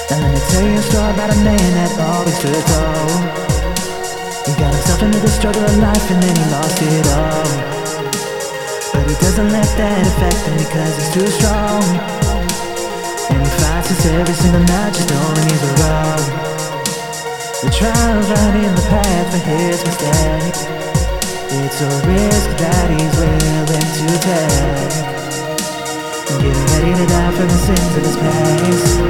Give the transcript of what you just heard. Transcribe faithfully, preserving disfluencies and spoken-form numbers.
And let me tell you a story about a man that always stood tall. He got himself into the struggle of life and then he lost it all. But he doesn't let that affect him because he's too strong. And he fights us every single night just knowing he's wrong. The trials right in the path for his mistake. It's a risk that he's willing to take. Getting ready to die for the sins of his past.